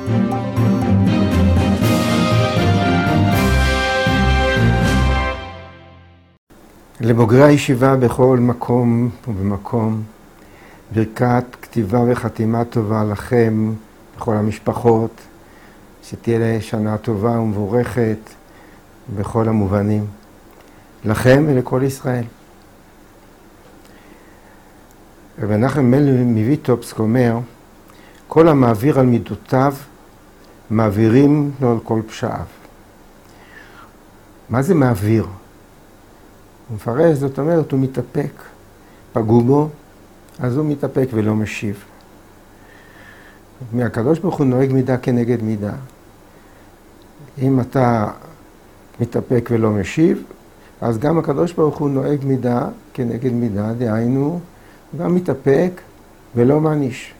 לבוגרי הישיבה בכל מקום ובמקום, ברכת כתיבה וחתימה טובה לכם, בכל המשפחות, שתהיה שנה טובה ומבורכת בכל המובנים, לכם ולכל ישראל. רב מנחם מנדל מוויטובסק אומר, כל המעביר על מידותיו, מעבירים לו על כל פשעיו. מה זה מעביר? הוא מפרש, זאת אומרת, הוא מתאפק. פגעו בו, אז הוא מתאפק ולא משיב. מהקדוש ברוך הוא נוהג מידה כנגד מידה. אם אתה מתאפק ולא משיב, אז גם הקדוש ברוך הוא נוהג מידה כנגד מידה, דהיינו, גם מתאפק ולא מעניש.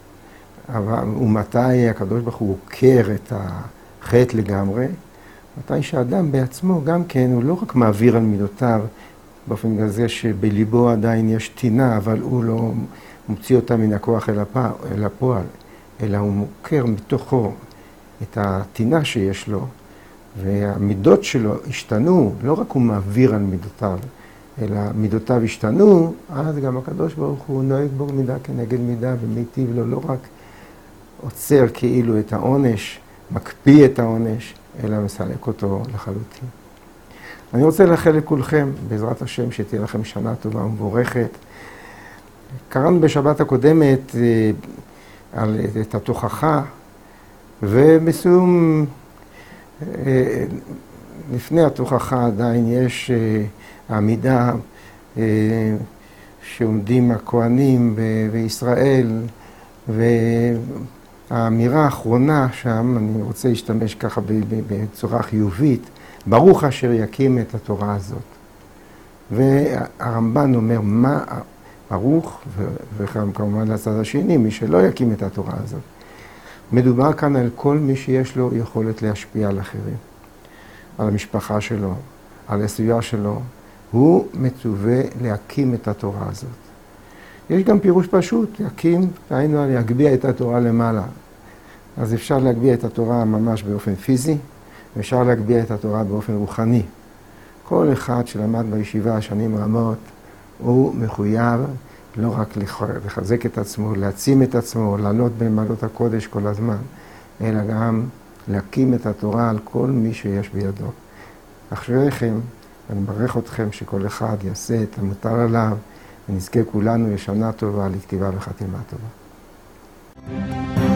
ומתי הקדוש ברוך הוא עוקר את החטא לגמרי? מתי שאדם בעצמו גם כן, הוא לא רק מעביר על מידותיו, באופן כזה שבליבו עדיין יש טינה, אבל הוא לא מוציא אותה מן הכוח אל הפועל, אלא הוא מוכר מתוכו את הטינה שיש לו, והמידות שלו השתנו, לא רק הוא מעביר על מידותיו, אלא מידותיו השתנו, אז גם הקדוש ברוך הוא נוהג בו מידה כנגד מידה, ומיטיב לו לא רק עוצר כאילו את העונש, מקפיא את העונש, אלא מסלק אותו לחלוטין. אני רוצה לאחל לכולכם, בעזרת השם, שתהיה לכם שנה טובה ומבורכת. קראנו בשבת הקודמת את התוכחה, ובסיום, לפני התוכחה עדיין יש העמידה שעומדים הכהנים וישראל, והאמירה האחרונה שם, אני רוצה להשתמש ככה בצורה חיובית, ברוך אשר יקים את התורה הזאת. והרמב"ן אומר, מה ברוך, וכמובן לצד השני, מי שלא יקים את התורה הזאת. מדובר כאן על כל מי שיש לו יכולת להשפיע על אחרים, על המשפחה שלו, על הסביבה שלו. הוא מצווה להקים את התורה הזאת. יש גם פירוש פשוט, להקים, היינו להגביה את התורה למעלה. אז אפשר להגביה את התורה ממש באופן פיזי, ואפשר להגביה את התורה באופן רוחני. כל אחד שלמד בישיבה שנים רמות, הוא מחויב לא רק לחזק את עצמו, להעצים את עצמו, לעלות במעלות הקודש כל הזמן, אלא גם להקים את התורה על כל מי שיש בידו. אשריכם, אני מברך אתכם שכל אחד יעשה את המוטל עליו, ונזכה כולנו לשנה טובה, לכתיבה וחתימה טובה.